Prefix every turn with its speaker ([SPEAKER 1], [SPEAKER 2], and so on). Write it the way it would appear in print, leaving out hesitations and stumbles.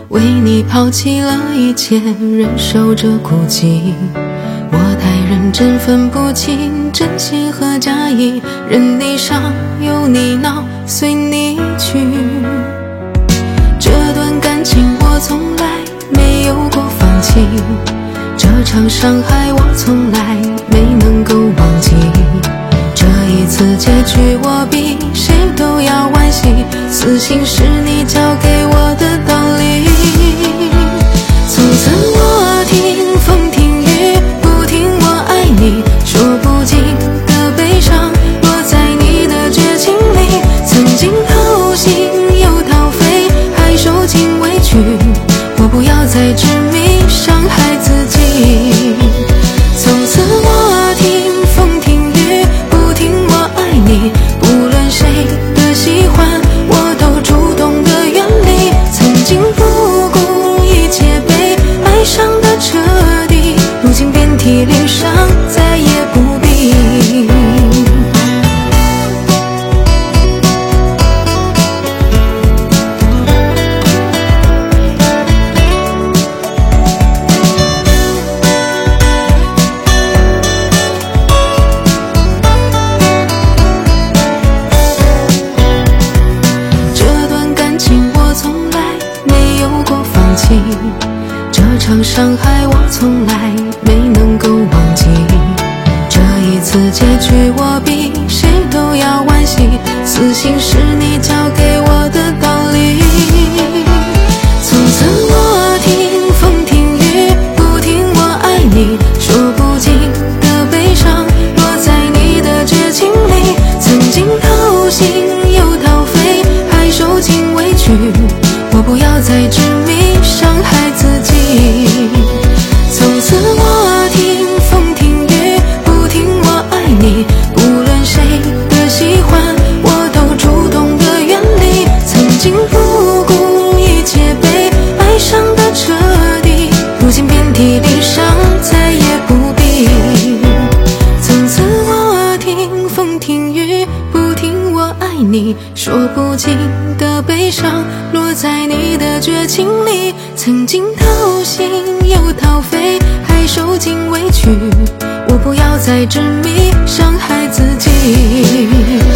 [SPEAKER 1] 为你抛弃了一切，忍受着孤寂。我太认真，分不清真心和假意，任你伤，由你闹，随你去。这段感情我从来没有过放弃，这场伤害我从来没能够忘记。这一次结局我比谁都要惋惜，死心是你教给我的道理。从此我听风听雨，不听我爱你，说不尽的悲伤落在你的绝情里。曾经掏心又掏肺，还受尽委屈，我不要再执迷伤害自己。从此我听风听雨，不听我爱你，不论谁的喜欢我都主动的远离。曾经不顾一切被爱伤的彻底，如今遍体鳞伤，再也不必。这场伤害我从来没能够忘记，这一次结局我比谁都要惋惜，死心是你教给我的道理。从此我听风听雨，不听我爱你，说不尽的悲伤落在你的绝情里。曾经掏心又掏肺，还受尽委屈，我不要再执迷伤害自己。从此我听风听雨，不听我爱你，不论谁的喜欢我都主动的远离。曾经不顾一切被爱伤的彻底，如今遍体鳞伤，再也不必。从此我听风听雨，不听我爱你，说不尽的悲伤落在你的绝情里。曾经掏心又掏肺，还受尽委屈，我不要再执迷伤害自己。